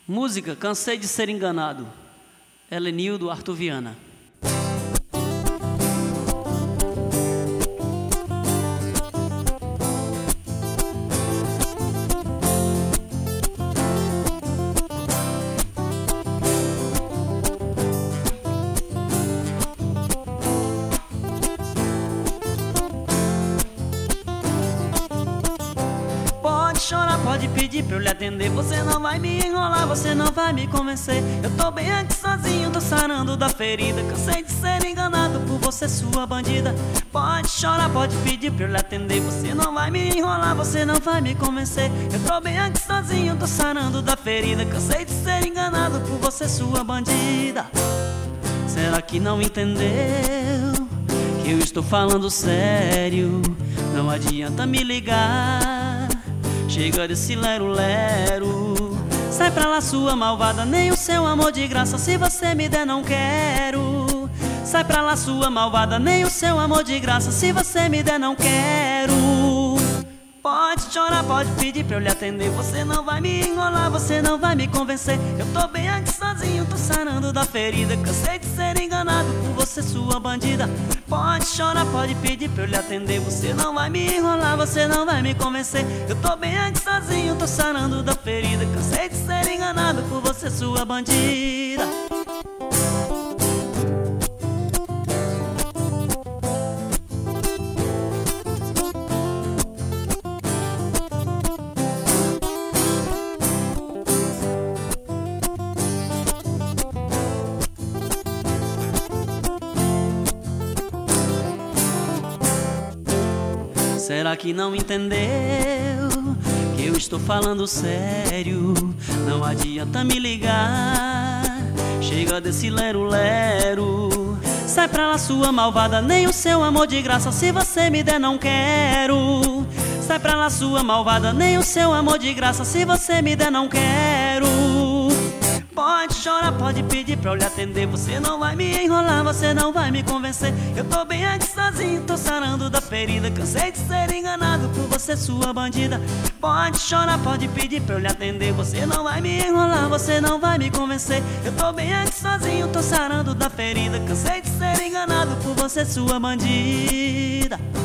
Música Cansei de Ser Enganado, Helenildo Arthur Viana. Chorar, pode pedir pra eu lhe atender. Você não vai me enrolar, você não vai me convencer. Eu tô bem aqui sozinho, tô sarando da ferida. Cansei de ser enganado por você, sua bandida. Pode chorar, pode pedir pra eu lhe atender. Você não vai me enrolar, você não vai me convencer. Eu tô bem aqui sozinho, tô sarando da ferida. Cansei de ser enganado por você, sua bandida. Será que não entendeu que eu estou falando sério? Não adianta me ligar, chega desse lero-lero. Sai pra lá, sua malvada, nem o seu amor de graça. Se você me der, não quero. Sai pra lá, sua malvada, nem o seu amor de graça. Se você me der, não quero. Pode chorar, pode pedir pra eu lhe atender. Você não vai me enrolar, você não vai me convencer. Eu tô bem aqui sozinho, tô sarando da ferida. Cansei de ser enganado por você, sua bandida. Pode chorar, pode pedir pra eu lhe atender. Você não vai me enrolar, você não vai me convencer. Eu tô bem aqui sozinho, tô sarando da ferida. Cansei de ser enganado por você, sua bandida. Será que não entendeu que eu estou falando sério? Não adianta me ligar, chega desse lero-lero. Sai pra lá, sua malvada, nem o seu amor de graça. Se você me der, não quero. Sai pra lá, sua malvada, nem o seu amor de graça. Se você me der, não quero. Pode chorar, pode pedir pra eu lhe atender. Você não vai me enrolar, você não vai me convencer. Eu tô bem aqui sozinho, tô sarando da ferida. Cansei de ser enganado por você, sua bandida. Pode chorar, pode pedir pra eu lhe atender. Você não vai me enrolar, você não vai me convencer. Eu tô bem aqui sozinho, tô sarando da ferida. Cansei de ser enganado por você, sua bandida.